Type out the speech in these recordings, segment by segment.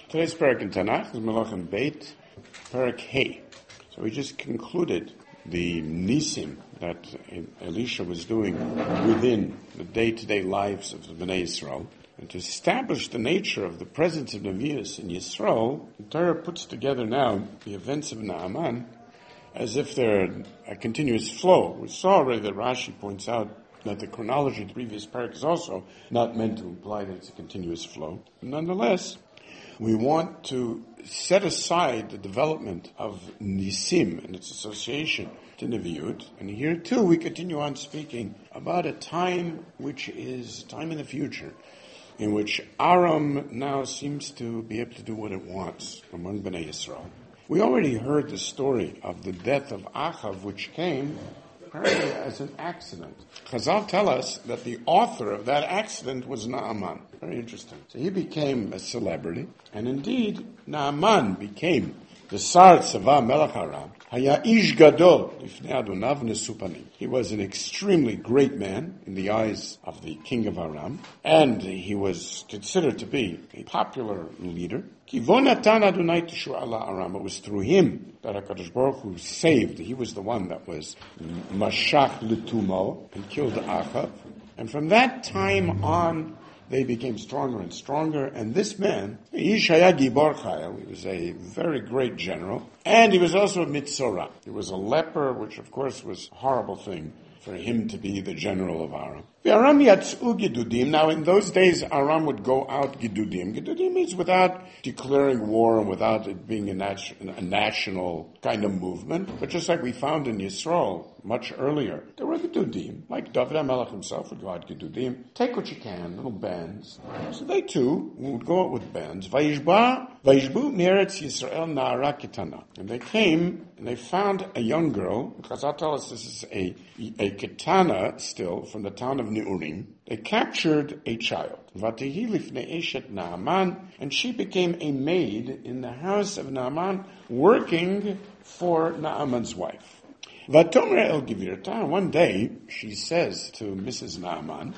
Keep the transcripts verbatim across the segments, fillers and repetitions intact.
Today's parak in Tanakh is Melachim Beit, parak Hey. So we just concluded the nisim that Elisha was doing within the day-to-day lives of the Bnei Yisrael. And to establish the nature of the presence of Nevi'us in Yisrael, the Torah puts together now the events of Naaman as if they're a continuous flow. We saw already that Rashi points out that the chronology of the previous parak is also not meant to imply that it's a continuous flow. But nonetheless, we want to set aside the development of Nisim and its association to Nevi'ut. And here too we continue on speaking about a time which is time in the future, in which Aram now seems to be able to do what it wants among Bnei Yisrael. We already heard the story of the death of Achav, which came apparently as an accident. Chazal tell us that the author of that accident was Naaman. Very interesting. So he became a celebrity, and indeed Naaman became the Sar Tzava Melech Aram. Haya ish gadol lifnei Adonav nesupani. He was an extremely great man in the eyes of the king of Aram, and he was considered to be a popular leader. Kivon natan Adonai teshuah ala Aram. It was through him that HaKadosh Baruch Hu saved. He was the one that was mashach letumo and killed Achav. And from that time on, they became stronger and stronger. And this man, Yishaya Gibor Chayil, he was a very great general. And he was also a Mitzorah. He was a leper, which of course was a horrible thing for him to be the general of Aram. Aram yatzu gidudim. Now in those days, Aram would go out gidudim. Gidudim means without declaring war and without it being a, nat- a national kind of movement. But just like we found in Yisrael much earlier, there were gidudim. Like David HaMelech himself would go out gidudim. Take what you can, little bands. So they too would go out with bands. Vayishba, vayishbu meretz Yisrael na'ara kitana. And they came and they found a young girl. Chazal tell us this is a, a kitana still from the town of Neurim. They captured a child. Vatihi lifnei eshet Naaman, and she became a maid in the house of Naaman, working for Naaman's wife. Vatomer el Givirta, one day she says to Missus Naaman,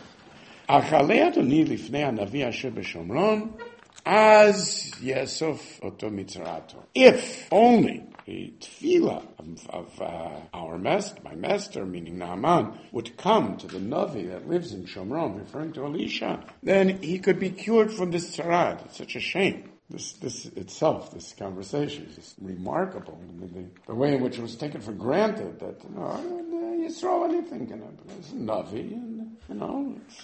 Achalei Adoni lifnei hanavi asher b'Shomron, az yasuf oto mitzrato. If only the tefillah of, of uh, our master, my master, meaning Naaman, would come to the Navi that lives in Shomron, referring to Elisha, then he could be cured from this tzarad. It's such a shame. This, this itself, this conversation is just remarkable. I mean, the, the way in which it was taken for granted that, you know, Yisrael, anything can happen. It's a Navi, and, you know, it's,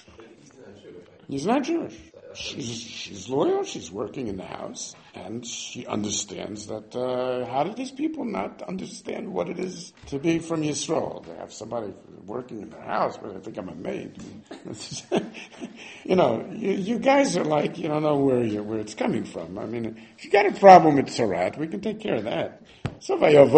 he's not Jewish. She's, she's loyal, she's working in the house, and she understands that, uh, how did these people not understand what it is to be from Yisrael? They have somebody working in their house, but they think I'm a maid. you know, you, you guys are like, you don't know where you where it's coming from. I mean, if you got a problem with Sarat, we can take care of that. So,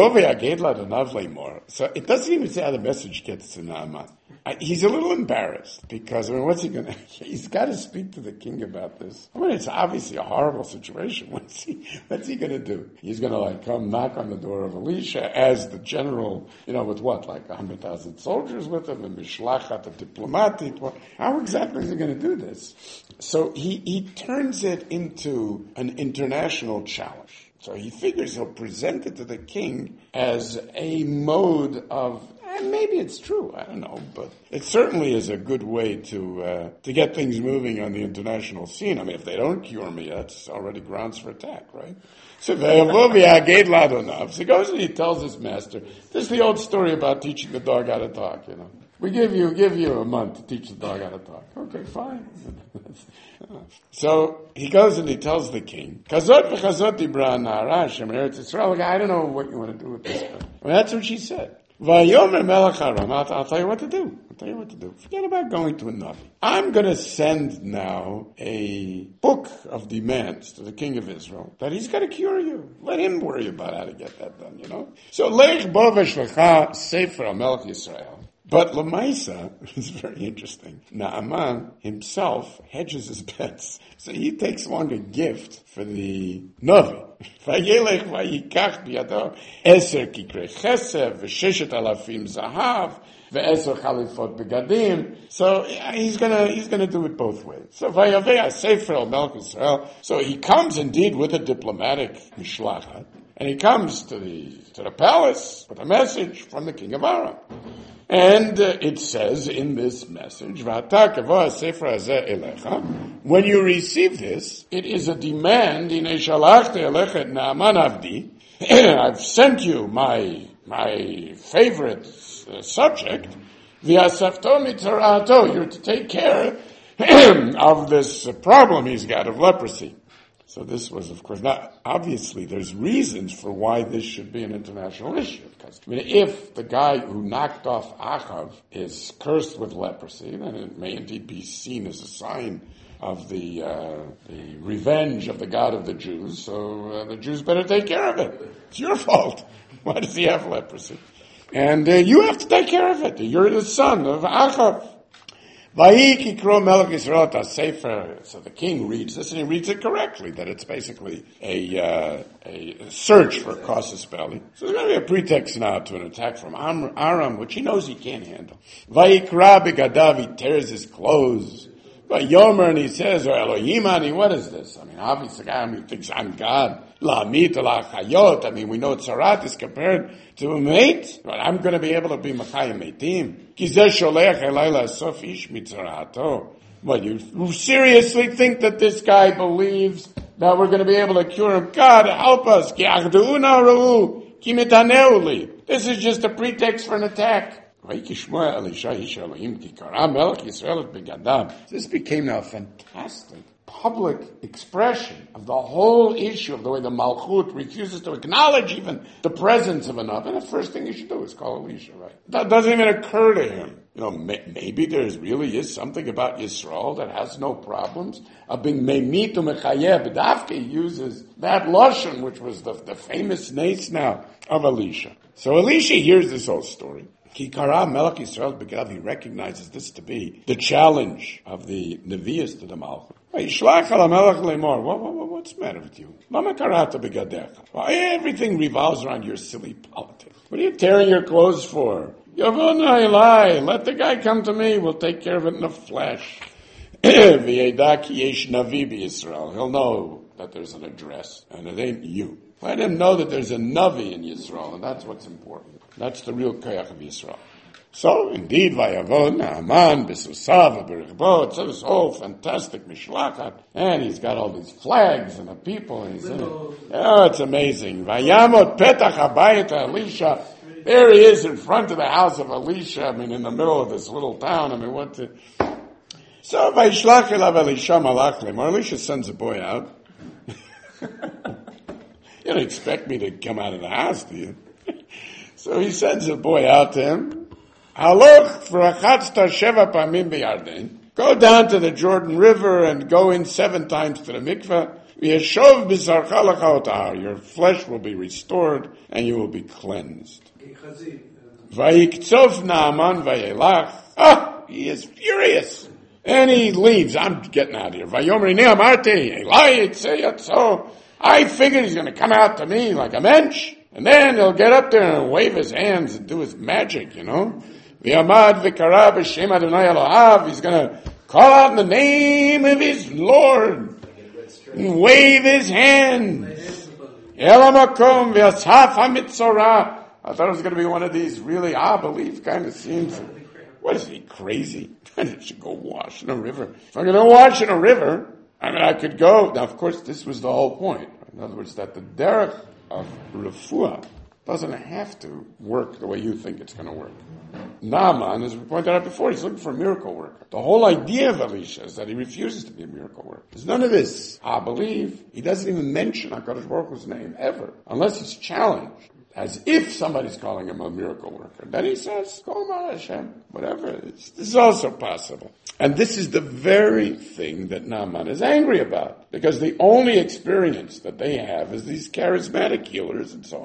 so it doesn't even say how the message gets to Naaman. I, he's a little embarrassed because, I mean, what's he going to, he's got to speak to the king about this. I mean, it's obviously a horrible situation. What's he, what's he going to do? He's going to like come knock on the door of Elisha as the general, you know, with what, like a hundred thousand soldiers with him, and Mishlachat, a diplomatic. How exactly is he going to do this? So he, he turns it into an international challenge. So he figures he'll present it to the king as a mode of, and maybe it's true, I don't know, but it certainly is a good way to uh, to get things moving on the international scene. I mean, if they don't cure me, that's already grounds for attack, right? So he goes and he tells his master, this is the old story about teaching the dog how to talk, you know. We give you give you a month to teach the dog how to talk. Okay, fine. So he goes and he tells the king, Kazot v'chazot dibra na'ara shem eretz Yisrael. I don't know what you want to do with this. Well, that's what she said. Vayomer melech Aram. I'll, I'll tell you what to do. I'll tell you what to do. Forget about going to a Navi. I'm going to send now a book of demands to the king of Israel that he's going to cure you. Let him worry about how to get that done, you know. So, Lech bo v'shlecha sefer HaMelech Yisrael. But Lamaisa is very interesting. Naaman himself hedges his bets. So he takes along a gift for the Navi. Vayelech vayikach biyado eser kikrei chesed v'sheshet alafim zahav ve'eser chalifot begadim. So he's gonna he's gonna do it both ways. So vayaveh sefer el Melech Yisrael. So he comes indeed with a diplomatic mishlachat, and he comes to the to the palace with a message from the king of Aram. And uh, it says in this message, when you receive this, it is a demand, I've sent you my my favorite uh, subject, you're to take care of this problem he's got of leprosy. So this was, of course, not, obviously there's reasons for why this should be an international issue. Because, I mean, if the guy who knocked off Achav is cursed with leprosy, then it may indeed be seen as a sign of the, uh, the revenge of the God of the Jews. So uh, the Jews better take care of it. It's your fault. Why does he have leprosy? And uh, you have to take care of it. You're the son of Achav. So the king reads this, and he reads it correctly, that it's basically a uh, a search for Casus Belli. So there's going to be a pretext now to an attack from Aram, which he knows he can't handle. Vayikra begadav, he tears his clothes. Vayomer, and he says, or Elohimani, what is this? I mean, obviously, the guy who thinks I'm God. La mit la chayot. I mean, we know Tzarat is compared to a mate. But I'm going to be able to be Machayim Meitim. Ki zeh sholech elayla sof ish mitzarato. What, you seriously think that this guy believes that we're going to be able to cure him? God, help us. Ki achduuna ra'u. Ki mitaneu li. This is just a pretext for an attack. This became now a fantastic public expression of the whole issue of the way the Malchut refuses to acknowledge even the presence of an oven. The first thing you should do is call Elisha, right? That doesn't even occur to him. You know, may, maybe there really is something about Yisrael that has no problems of being memit u'mechayeh. B'davke uses that lashon, which was the, the famous nace now of Elisha. So Elisha hears this whole story. Kikara Melech Yisrael Begav, he recognizes this to be the challenge of the Nevi'as to the Malchut. What's the matter with you? Why everything revolves around your silly politics? What are you tearing your clothes for? Let the guy come to me. We'll take care of it in the flesh. He'll know that there's an address, and it ain't you. Let him know that there's a Navi in Yisrael, and that's what's important. That's the real koyach of Yisrael. So, indeed, Vayavon, Naaman, Besusav, Berichbo, it's this whole fantastic mishlachat, and he's got all these flags and the people, and he's in it. Oh, it's amazing. Vayamot petach habayit Elisha. There he is in front of the house of Elisha, I mean, in the middle of this little town. I mean, what the... So, Vayishlach elav Elisha malach lemor. Elisha sends a boy out. You don't expect me to come out of the house, do you? So he sends a boy out to him. Haloch v'rachatzta sheva pamim b'Yarden. Go down to the Jordan River and go in seven times to the mikveh. V'yeshov b'sarcha lecha otahar. Your flesh will be restored and you will be cleansed. Vayiktzov Naaman vayelach. Ah, he is furious. And he leaves. I'm getting out of here. Vayomer hinei amarti Eli yitzeh yatzo. I figured he's going to come out to me like a mensch, and then he'll get up there and wave his hands and do his magic, you know. V'yamad v'kara b'shem Adonai Elohav. He's going to call out in the name of his Lord and wave his hands. Elamakom v'yasaf hamitzorah. I thought it was going to be one of these really ah belief kind of scenes. What is he, crazy? I should go wash in a river. If I'm going to wash in a river, I mean, I could go. Now, of course, this was the whole point. In other words, that the derech of refuah doesn't have to work the way you think it's going to work. Naaman, as we pointed out before, he's looking for a miracle worker. The whole idea of Elisha is that he refuses to be a miracle worker. There's none of this. I believe. He doesn't even mention HaKadosh Baruch Hu's name, ever. Unless he's challenged. As if somebody's calling him a miracle worker. Then he says, call him out Hashem. Whatever. It's, this is also possible. And this is the very thing that Naaman is angry about. Because the only experience that they have is these charismatic healers and so on.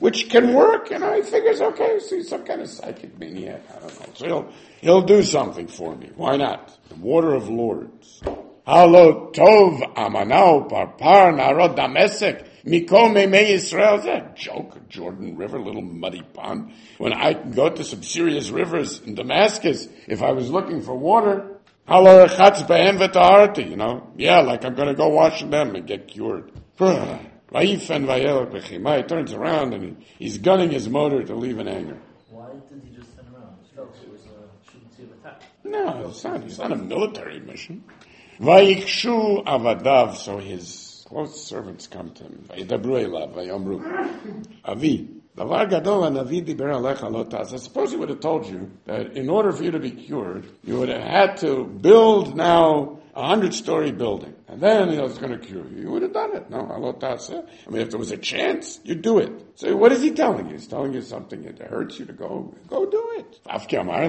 which can work. You know, he figures, okay, see, some kind of psychic maniac, I don't know. So he'll, he'll do something for me. Why not? The water of lords. Halo tov amanao parpar narod damesek mikol meimei Yisrael. Is that a joke? Jordan River, little muddy pond. When I can go to some serious rivers in Damascus, if I was looking for water, halo rechatz behem v'taharti, you know, yeah, like I'm going to go wash in them and get cured. Vayifan vayelach b'chima. He turns around and he, he's gunning his motor to leave in anger. Why didn't he just turn around? He felt it was a shouldn't see an attack. No, it's not. It's not a military mission. Vayikshu avadav. So his close servants come to him. Vayidabru elav vayomru avi davar gadol hanavi diber alecha lo ta'aseh. Suppose he would have told you that in order for you to be cured, you would have had to build now a hundred-story building, and then you know it's going to cure you. You would have done it. No, lo ta'aseh. I mean, if there was a chance, you'd do it. So what is he telling you? He's telling you something that hurts you to go. Go do it. What,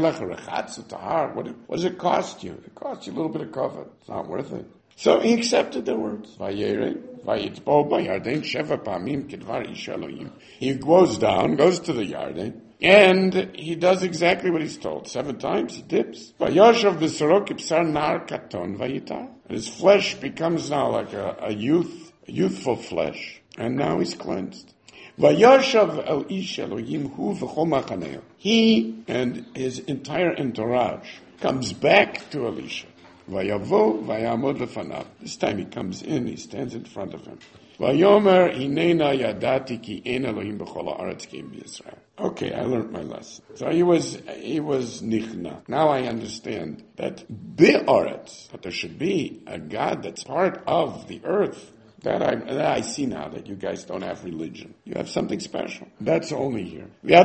what does it cost you? It costs you a little bit of cover. It's not worth it. So he accepted the words. He goes down, goes to the Yarden, and he does exactly what he's told. Seven times he dips. His flesh becomes now like a, a youth, a youthful flesh, and now he's cleansed. He and his entire entourage comes back to Elisha. Vayavo vayamod lefanav. This time he comes in, he stands in front of him. Vayomer hinena yadati ki ein Elohim b'chol haaretz ki im b'Yisrael. Okay, I learned my lesson. So he was, he was nichna. Now I understand that be'aretz, that there should be a God that's part of the earth. That I, that I see now that you guys don't have religion. You have something special. That's only here. And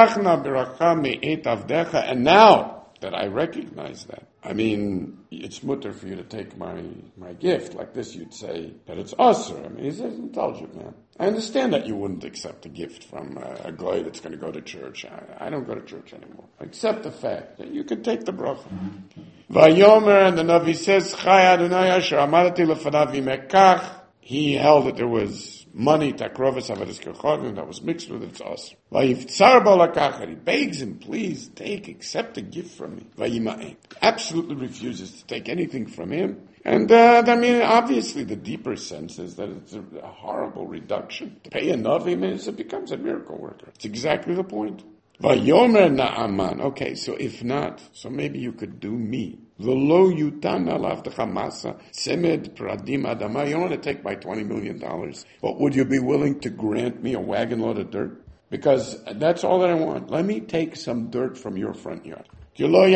now that I recognize that, I mean, it's mutter for you to take my, my gift. Like this, you'd say that it's usher. I mean, he's an intelligent man. I understand that you wouldn't accept a gift from a, a guy that's going to go to church. I, I don't go to church anymore. Accept the fact that you can take the bracha. Vayomer, and the Navi says, Chai Adonai asher amadati lefanav v'mekach. He held that there was money, takrovis avadas kechavim, that was mixed with its usher. Vayiftzar bo lakach. He begs him, please take, accept a gift from me. Vayima'eh. Absolutely refuses to take anything from him. And, uh, I mean, obviously the deeper sense is that it's a, a horrible reduction. To pay a Navi means it becomes a miracle worker. It's exactly the point. Vayomer Naaman. Okay, so if not, so maybe you could do me. V'lo yutan alav t'chamasa semed pradim adama. You don't want to take my twenty million dollars, but would you be willing to grant me a wagon load of dirt? Because that's all that I want. Let me take some dirt from your front yard. I will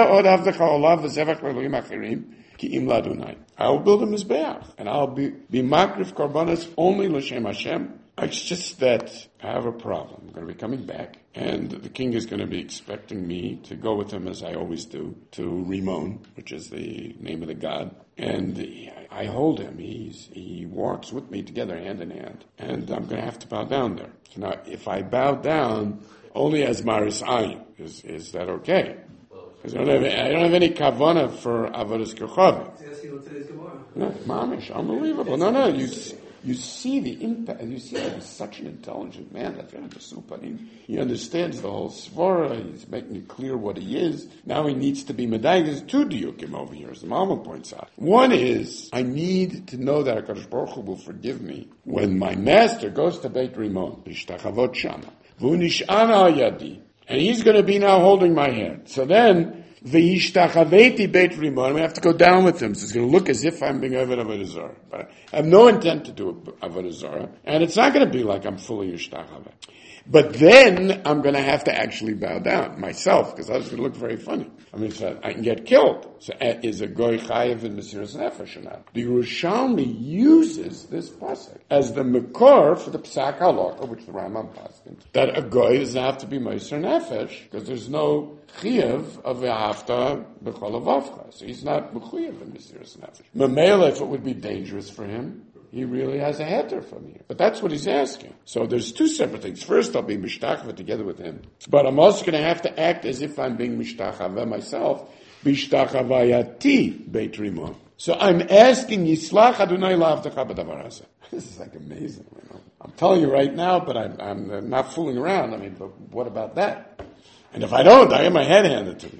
build a mizbeach, and I'll be, be makrif korbanos only l'shem Hashem. It's just that I have a problem. I'm going to be coming back, and the king is going to be expecting me to go with him, as I always do, to Rimon, which is the name of the god. And I hold him. He's, he walks with me together, hand in hand. And I'm going to have to bow down there. So now, if I bow down only as Maris Ayin, is, is that okay? Because I don't have, I don't have any kavana for avodas kechavim. No, mamish, unbelievable. No, no, you you see the impact. You see that he's such an intelligent man. That's really the supanim. He understands the whole svara. He's making it clear what he is. Now he needs to be medayik. There's two diukim over here, as the Mama points out. One is I need to know that HaKadosh Baruch Hu will forgive me when my master goes to Beit Rimon, b'shtachavot shama, v'unish'ana yadi. And he's going to be now holding my hand. So then, v'yishtachaveti beit rimon, I have to go down with him. So it's going to look as if I'm being Eved Avodah Zarah. But I have no intent to do Avodah Zarah. And it's not going to be like I'm fully yishtachaveh. But then I'm going to have to actually bow down myself, because that's going to look very funny. I mean, so I can get killed. So is a goy chayiv in Mesiras Nefesh or not? The Yerushalmi uses this pasuk as the makor for the psak halacha, which the Rambam pasuk, that a goy doesn't have to be Mesiras Nefesh, because there's no chiyav of v'ahavta b'chol avavcha. So he's not mechuyev in Mesiras Nefesh. Mamela, if it would be dangerous for him, he really has a heter from here. But that's what he's asking. So there's two separate things. First, I'll be mishtachava together with him. But I'm also going to have to act as if I'm being mishtachava myself. Mishtachavayati Beit Rimon. So I'm asking Yislach Adonai la'avdecha b'davar hazeh. This is like amazing. You know? I'm telling you right now, but I'm, I'm not fooling around. I mean, but what about that? And if I don't, I get my head handed to me.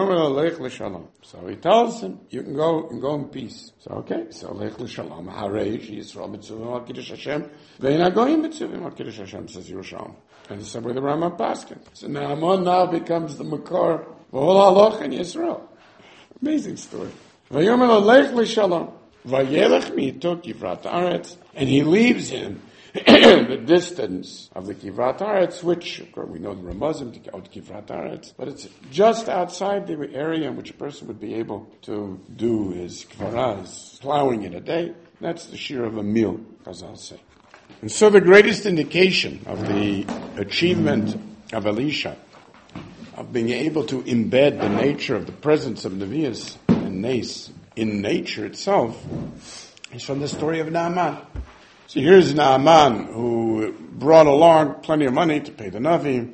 So he tells him, you can go and go in peace. So okay, so lech l'shalom. Hareish Yisrael mitzuvim al kiddush Hashem. Ve'ina goyim mitzuvim al kiddush Hashem, says Yerushalmi. And the same way the Rambam Paskin. So Naaman now becomes the makor v'hol haloch in Yisrael. Amazing story. Vayomer lech l'shalom. Vayelech mi'ito kivrat haaretz. And he leaves him the distance of the Kivrat Haaretz, which, of course, we know the Ramazim to go to Kivrat Haaretz, but it's just outside the area in which a person would be able to do his kvaraz, plowing in a day. That's the shear of a meal, as I'll say. And so the greatest indication of the achievement of Elisha, of being able to embed the nature of the presence of Nevi'us and Nes in nature itself, is from the story of Naaman. So here's Naaman, who brought along plenty of money to pay the Navi,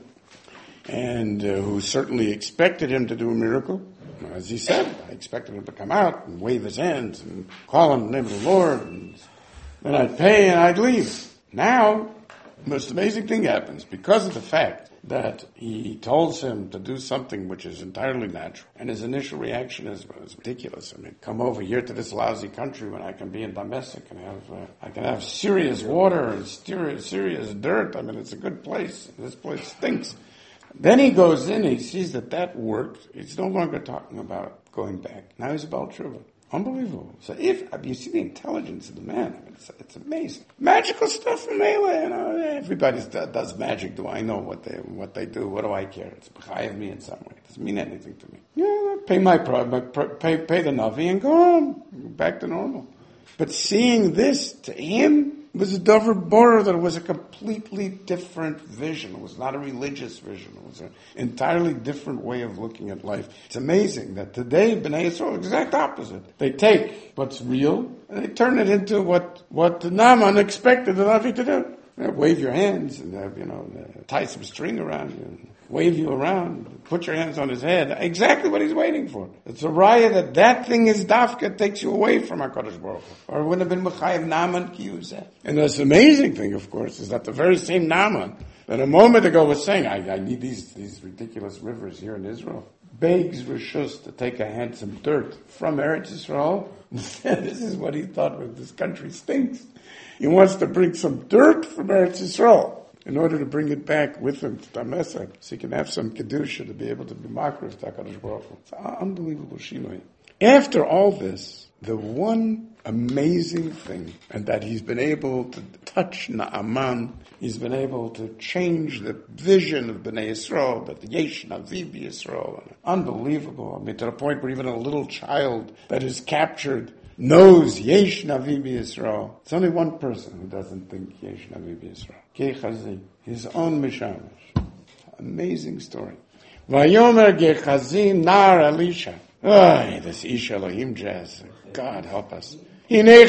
and uh, who certainly expected him to do a miracle. As he said, I expected him to come out and wave his hands and call on the name of the Lord, and then I'd pay and I'd leave. Now, the most amazing thing happens because of the fact that he tells him to do something which is entirely natural, and his initial reaction is, well, it's ridiculous. I mean, come over here to this lousy country when I can be in Damascus and have, uh, I can have serious water and serious, serious dirt. I mean, it's a good place. This place stinks. Then he goes in, he sees that that worked. He's no longer talking about going back. Now he's about Tshuva. Unbelievable. So if you see the intelligence of the man, I mean, it's, it's amazing. Magical stuff from Melee, you know. Everybody does magic. Do I know what they what they do? What do I care? It's behind me in some way. It doesn't mean anything to me. Yeah, pay my pay pay the Navi and go home, back to normal. But seeing this to him was a davar borer, that it was a completely different vision. It was not a religious vision. It was an entirely different way of looking at life. It's amazing that today Bnei Yisrael, exact opposite. They take what's real and they turn it into what what Naaman expected the Navi to do. You know, wave your hands and uh, you know uh, tie some string around you and wave you around, put your hands on his head. Exactly what he's waiting for. It's a raya that that thing is dafka, takes you away from HaKadosh Baruch Hu. Or it wouldn't have been Mechayev Naaman Kiyuzeh. And this amazing thing, of course, is that the very same Naaman that a moment ago was saying, I, I need these, these ridiculous rivers here in Israel, begs Rishus to take a handsome dirt from Eretz Yisrael. This is what he thought was, this country stinks. He wants to bring some dirt from Eretz Yisrael in order to bring it back with him to Damascus, so he can have some kedusha to be able to be makriv to HaKadosh Baruch Hu. It's an unbelievable shinoi. After all this, the one amazing thing, and that he's been able to touch Naaman, he's been able to change the vision of Bnei Yisrael, that the Yesh Navi Yisrael, unbelievable. I mean, to the point where even a little child that is captured knows Yesh Navi Yisrael. It's only one person who doesn't think Yesh Navi Yisrael. Gehazi, his own Mishamish. Amazing story. Vayomer Gehazi Nar Elisha. Ay, this Ish Elohim jazz. God help us. This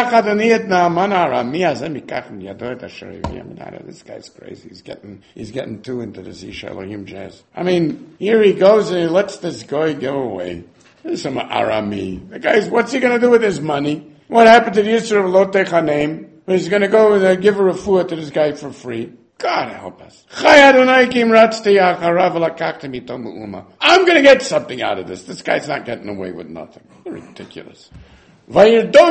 guy's crazy. He's getting, he's getting too into this Ish Elohim jazz. I mean, here he goes and he lets this guy go away. There's some Arami. The guy's, what's he going to do with his money? What happened to the Yisra of Lo Techanem? He's going to go and uh, give a refuah to this guy for free. God help us. I'm going to get something out of this. This guy's not getting away with nothing. Ridiculous. So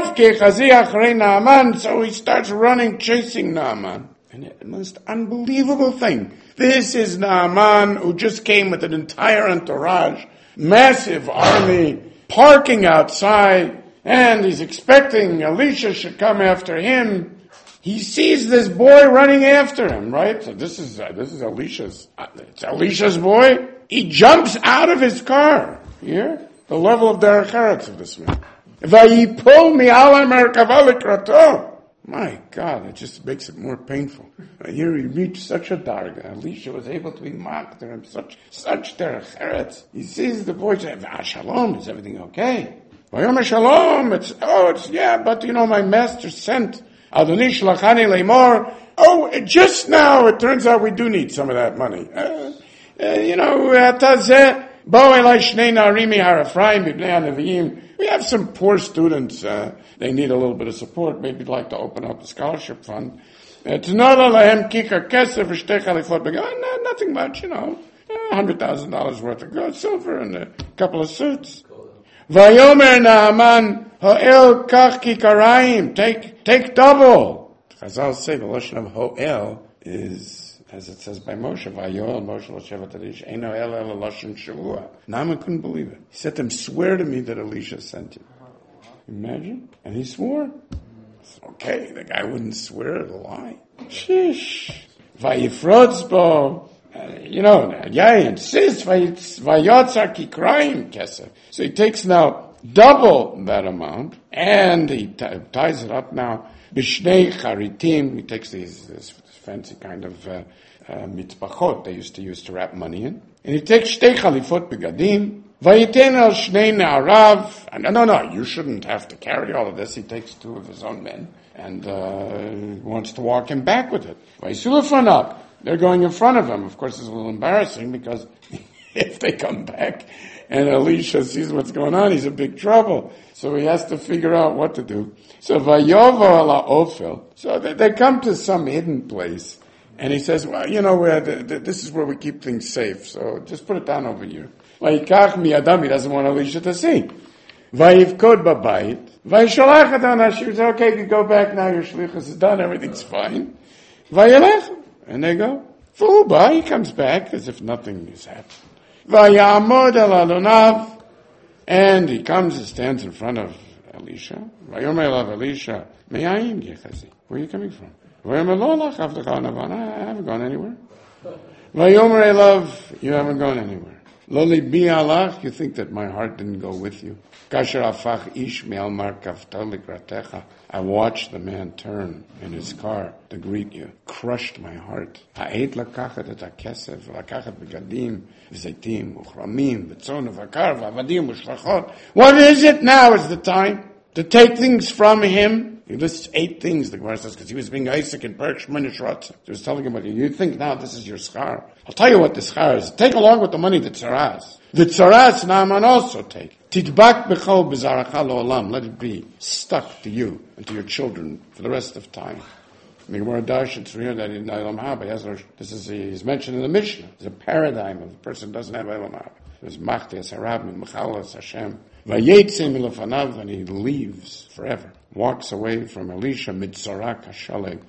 he starts running, chasing Naaman. And the most unbelievable thing. This is Naaman, who just came with an entire entourage, massive army, parking outside, and he's expecting Elisha should come after him. He sees this boy running after him, right? So this is uh, this is Elisha's. Uh, it's Elisha's boy. He jumps out of his car. Here, the level of derech eretz of this man. Vayipol mi'ala merkava likrato. My God, it just makes it more painful. Here he reached such a darga. Elisha was able to be mocked to him, such such derech eretz. He sees the boy say, "Ah, shalom, is everything okay?" Vayom shalom. It's oh, it's yeah, but you know, my master sent Adoni shlachani leimor. Oh, just now it turns out we do need some of that money. Uh, uh, you know, tazeh bo elai shnei narim miHar Ephraim b'bnei Nevi'im We have some poor students, uh, they need a little bit of support. Maybe you'd like to open up a scholarship fund. It's not lahem kikar kesef v'shtei chalifot begadim. No, nothing much, you know. A hundred thousand dollars worth of gold, silver, and a couple of suits. Vayomer Naaman ho'el kach kikarayim. Take, take double. Chazal say the lashon of ho'el is, as it says by Moshe, Vayoel Moshe l'shevet Elisha, ein ho'el el lashon shavua. Naaman couldn't believe it. He said to him, swear to me that Elisha sent you. Imagine. And he swore. Okay, the guy wouldn't swear to lie. Shish. Vayifrotzbo. Uh, you know, yeah, he insists, Vayotzar kikrayim kesef. So he takes now double that amount, and he t- ties it up now. Bishnei charitim, he takes these, this fancy kind of uh, uh, mitzbachot they used to use to wrap money in. And he takes shtei chalifot begadim, vayiten el shnei ne'arav. And no, no, you shouldn't have to carry all of this. He takes two of his own men, and uh, wants to walk him back with it. Vayisulafanab. They're going in front of him. Of course, it's a little embarrassing because if they come back and Elisha sees what's going on, he's in big trouble. So he has to figure out what to do. So Vayovo ala Ophel. So they, they come to some hidden place, and he says, "Well, you know, we're the, the, this is where we keep things safe. So just put it down over here." Vayikach miyadam. He doesn't want Elisha to see. Vayivkod babayit. Vayisholach adam Hashem. He says, "Okay, you go back now. Your shlichus is done. Everything's fine." Vayelech. And they go. Fuba, he comes back as if nothing has happened. Vayamod el adonav. And he comes and stands in front of Elisha. Vayomer elav Elisha. Me'ayim Gehazi. Where are you coming from? Vayomer lo lach avdecha navan. I haven't gone anywhere. Vayomer elav. You haven't gone anywhere. Lo libi alach. You think that my heart didn't go with you. Kasher afach ish me'al markavta likratecha. I watched the man turn in his car to greet you. Crushed my heart. Ha'et lakachat et ha'kesef, lakachat begadim, v'zeitim, uchramim, v'tzon, v'akar, v'avadim, v'shlachot. What is it now is the time to take things from him? He lists eight things, the Gemara says, because he was being Isaac and Perk Shemini Shratza. He was telling him, what you think now this is your schar. I'll tell you what the schar is. Take along with the money the tzaras. The tzaras Naaman also take. Tidbak b'chol b'zaracha lo'olam. Let it be stuck to you and to your children for the rest of time. The Gemara Darshan here that in Eilam Haba, this is is mentioned in the Mishnah. It's a paradigm of a person who doesn't have Eilam Haba. There's Machtes Harab and Mechalas Hashem. Vayetzim milafanav, and he leaves forever. Walks away from Elisha mitzara kashaleg,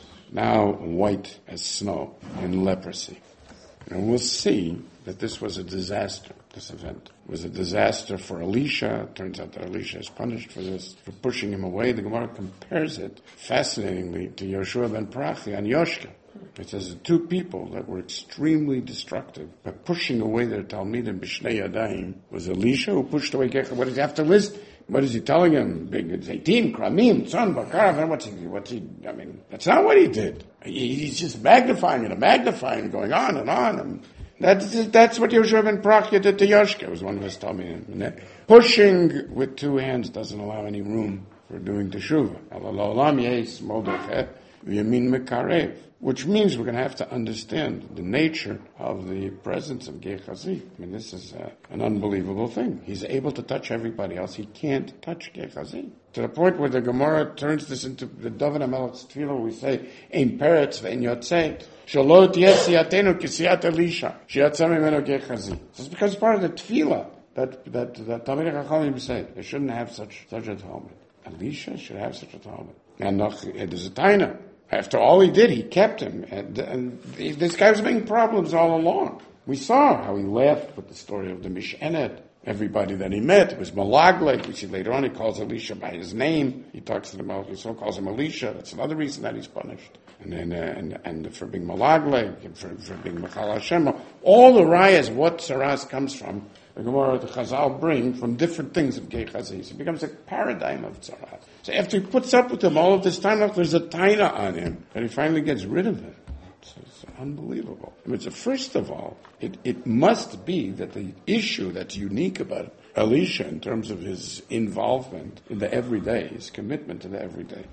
now white as snow in leprosy. And we'll see that this was a disaster. This event was a disaster for Elisha. It turns out that Elisha is punished for this, for pushing him away. The Gemara compares it, fascinatingly, to Yoshua ben Parachi and Yoshka. It says the two people that were extremely destructive by pushing away their Talmidim b'shnei yadayim was Elisha, who pushed away Gecha. What does he have to list? What is he telling him? Big Zaitim, Kramim, Tzon, Bakar, what's he, what's he, I mean, that's not what he did. He, he's just magnifying it and magnifying it, going on and on. And that's, that's what Yoshua ben Parachi did to Yoshka. It was one of his Talmidim. Pushing with two hands doesn't allow any room for doing teshuvah. Alalam yes, Moldechet, Yamin Mekarev. Which means we're going to have to understand the nature of the presence of Gehazi. I mean, this is uh, an unbelievable thing. He's able to touch everybody else. He can't touch Gehazi. To the point where the Gemara turns this into the David HaMelech's tefillah, we say, Ein peretz ve'en yotzei, shelo tiyeh siyatenu kisiyat Elisha, sheyatza mimeno Gehazi. This is because it's part of the tefillah that, that, that Talmidei Chachamim say. They shouldn't have such, such a Talmud. Elisha should have such a Talmud. And there's a taina. After all he did, he kept him. And, and this guy was making problems all along. We saw how he laughed with the story of the Mishenet. Everybody that he met, it was Malagleg. We see later on he calls Elisha by his name. He talks to them about, he so calls him Elisha. That's another reason that he's punished. And then, uh, and, and for being Malagleg, and for, for being Mechal Hashem. All the rayas, what Saras comes from, the Gemara, the Chazal bring from different things of Gehazi. So it becomes a paradigm of Tzara. So after he puts up with him all of this time, there's a taina on him, and he finally gets rid of it. It's, it's unbelievable. I mean, so first of all, it, it must be that the issue that's unique about Elisha in terms of his involvement in the everyday, his commitment to the everyday,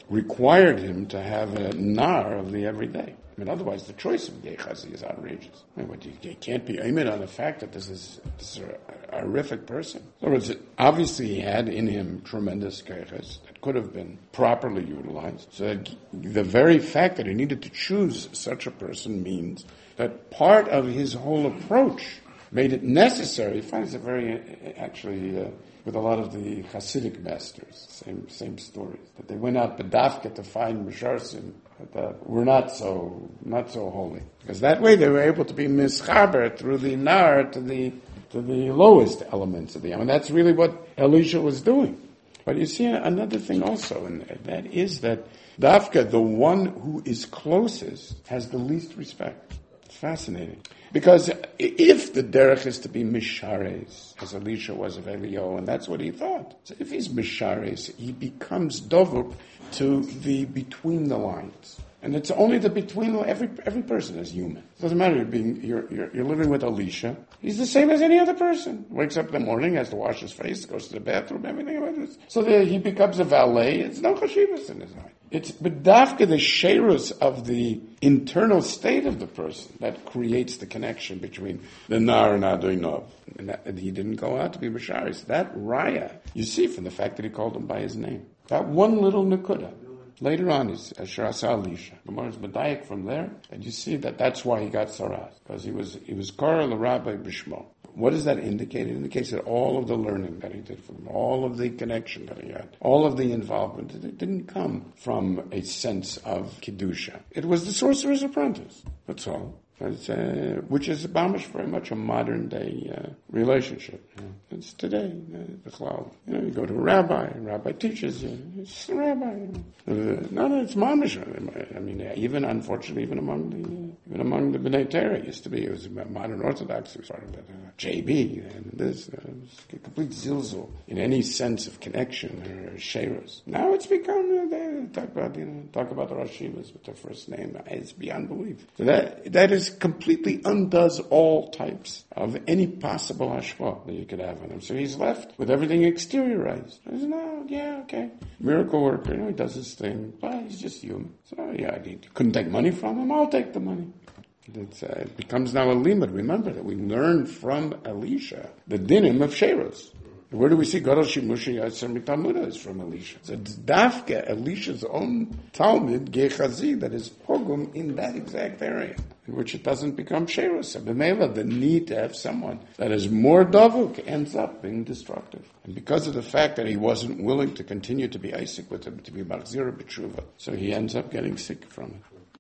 required him to have a nar of the everyday. I mean, otherwise the choice of Gehazi is outrageous. I mean, what, you, you can't be aimed on the fact that this is, this is a, a horrific person. In other words, obviously he had in him tremendous Gehazi that could have been properly utilized. So the very fact that he needed to choose such a person means that part of his whole approach made it necessary. He finds it very, actually, uh, with a lot of the Hasidic masters, same same stories, that they went out bedafka to find Misharsim that uh, were not so not so holy, because that way they were able to be mischaber through the nar to the to the lowest elements of the yam, and that's really what Elisha was doing. But you see another thing also, and that is that dafka, the one who is closest, has the least respect. It's fascinating. Because if the derech is to be mishares, as Elisha was of Eliyahu, and that's what he thought. So if he's mishares, he becomes dovuk to the between the lines. And it's only the between, every every person is human. It doesn't matter, you're, being, you're, you're, you're living with Elisha. He's the same as any other person. Wakes up in the morning, has to wash his face, goes to the bathroom, everything about this. So there he becomes a valet. It's no chashivas in his eye. It's bedafka, the sherus of the internal state of the person, that creates the connection between the nar and adoinov. And, that, and he didn't go out to be misharis. That raya, you see from the fact that he called him by his name. That one little nekuda. Later on, is Asher Asa Elisha. Gemara is medayik from there, and you see that that's why he got saras, because he was he was Korah the Rabbi Bishmo. What does that indicate? It indicates that all of the learning that he did from him, all of the connection that he had, all of the involvement, it didn't come from a sense of kedusha. It was the sorcerer's apprentice. That's all. It's, uh, which is Bamish very much a modern day uh, relationship. You know. It's today, uh, the cloud. You know, you go to a rabbi, a rabbi teaches you. It's a rabbi. You know. uh, no, no, it's Mamish. I mean, uh, even unfortunately, even among the uh, even among the B'nai Torah, it used to be. It was modern Orthodox. It was sort of uh, J B and this uh, a complete zilzul in any sense of connection or sheros. Now it's become uh, they talk about you know talk about the Rashivas with their first name. It's beyond belief. So that that is. Completely undoes all types of any possible hashpah that you could have on him. So he's left with everything exteriorized. He says, no, yeah, okay. Miracle worker, you know, he does his thing, but he's just human. So yeah, he couldn't take money from him, I'll take the money. It's, uh, it becomes now a limud. Remember that we learn from Elisha the dinim of sheros. Where do we see Gadol Shimushi Yatzer Mitamuda is from Elisha? So it's Dafka, Elisha's own Talmud, Gehazi, that is pogum in that exact area, in which it doesn't become Sheros. B'meila, the need to have someone that is more Davuk ends up being destructive. And because of the fact that he wasn't willing to continue to be Isaac with him, to be Machzir B'tshuva, so he ends up getting sick from it.